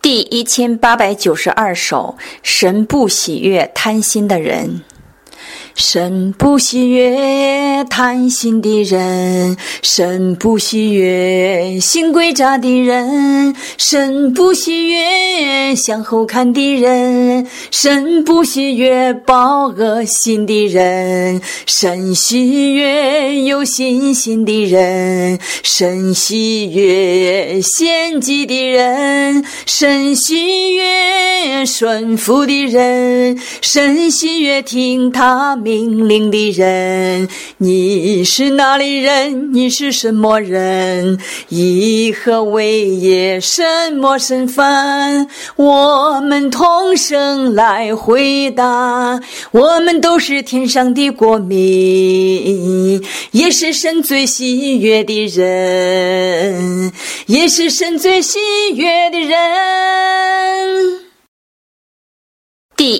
第1892首，神不喜悦贪心的人。神不喜悦贪心的人，神不喜悦心诡诈的人，神不喜悦向后看的人，神不喜悦抱恶心的人，神喜悦有信心的人，神喜悦献祭的人，神喜悦顺服的人，神喜悦听他命令的人。你是哪里人？你是什么人？以何为业？什么身份？我们同声来回答，我们都是天上的国民，也是神最喜悦的人，也是神最喜悦的人。第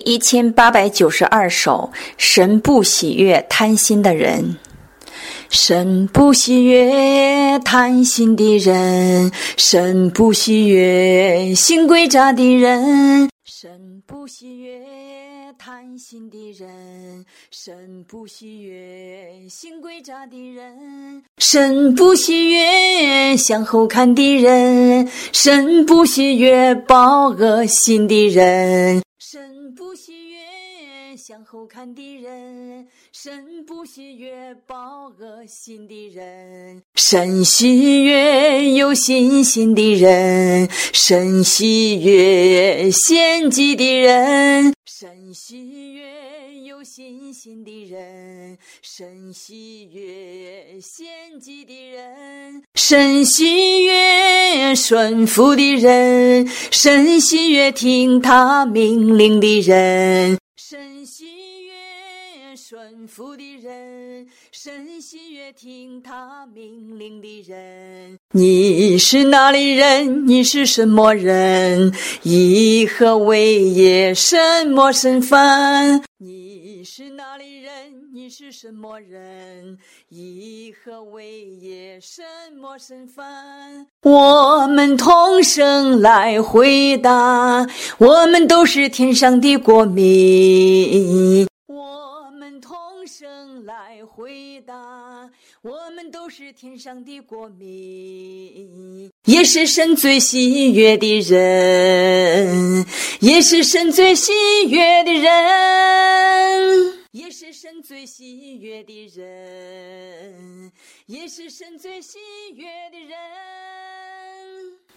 1892首，神不喜悦贪心的人。神不喜悦贪心的人，神不喜悦心诡诈的人，神不喜悦贪心的人，神不喜悦心诡诈的人，神不喜悦向后看的人，神不喜悦抱恶心的人，神不喜悦向后看的人，神不喜悦抱恶心的人，神喜悦有信心的人，神喜悦献祭的人，神喜悦有信心的人，神喜悦献祭的人，神喜悦顺服的人，神喜悦听他命令的人，神喜悦顺服的人，神喜悦听他命令的人。你是哪里人？你是什么人？以何为业？什么身份？你是哪里人？你是什么人？以何为业？什么身份？我们同声来回答，我们都是天上的国民，我们同声来回答，我们都是天上的国民，也是神最喜悦的人，也是神最喜悦的人，也是神最喜悦的人，也是神最喜悦的人。